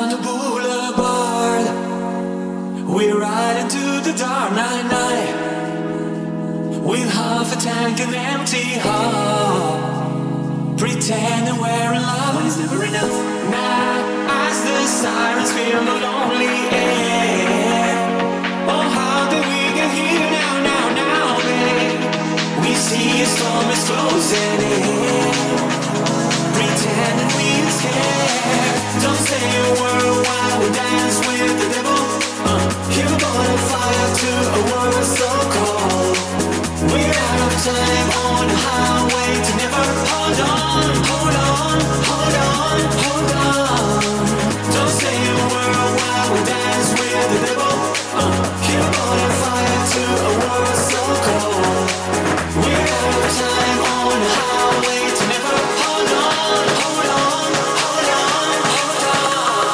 on the boulevard. We're riding to the dark night, night. With half a tank and empty heart. Pretending we're in love, but it's never enough. Now, as the sirens fill the lonely air. Oh, how did we get here now, now, now, babe? We see a storm is closing in. Pretending we're scared. Don't say a word while we dance with the devil. Give a bonfire to a world so cold. We're out of time on the highway to never. Hold on, hold on, hold on, hold on. Don't say a word while we dance with the devil. Give a bonfire to a world so cold. We're out of time on the highway to never. Hold on, hold on, hold on, hold on.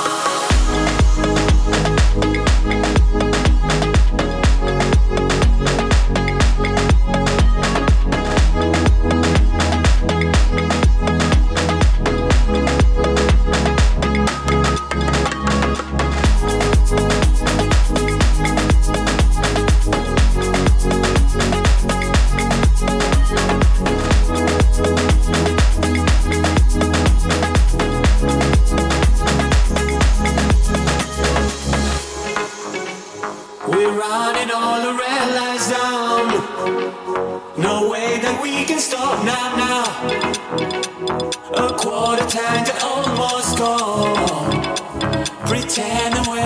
We're running all the red lights down. No way that we can stop now, now. A quarter tank almost gone. Pretending we're